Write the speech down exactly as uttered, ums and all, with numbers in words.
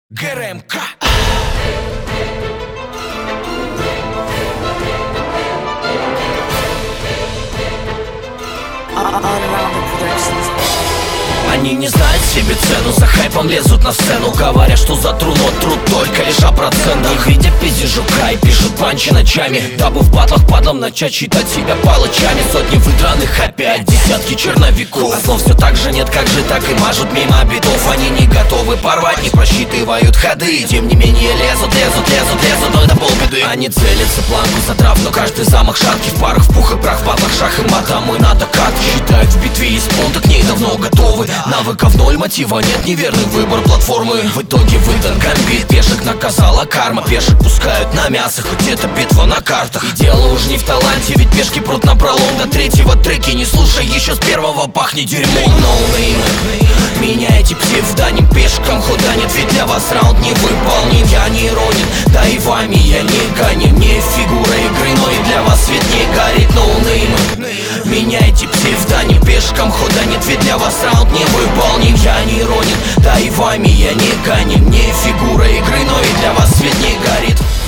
ГРМК. Они не знают себе цену, за хайпом лезут на сцену, говоря, что за тру, но труд только лишь о процентах. Не видя пиздец жука и пишут панчи ночами, дабы в батлах падлом начать считать себя палачами. Сотни выдранных опять, десятки черновиков, а слов все так же нет, как же так и мажут мимо битов. Они не готовы порвать, не просчитывают ходы, и тем не менее лезут, лезут, лезут, лезут, но это полбеды. Они целятся планку задрав, но каждый замах шаткий в парах, в пух и прах, в батлах шах и мата. Мы на докатке считают в битве из пункта, к ней давно готовы. Навыков ноль, мотива нет, неверный выбор платформы. В итоге выдан гамбит, пешек наказала карма. Пешек пускают на мясо, хоть это битва на картах. И дело уж не в таланте, ведь пешки прут на пролом. До третьего треки не слушай, еще с первого пахнет дерьмом. No меняйте псевдоним, пешкам худа нет, ведь для вас раунд не выполнен. Я не иронен, да и вами я не гоним. Не фигура игры, но и для вас свет не горит. No меняйте псевдоним, пешкам худа нет, ведь для вас раунд не выполнен. Я не иронен, да и вами я не гоним. Не фигура игры, но и для вас свет не горит.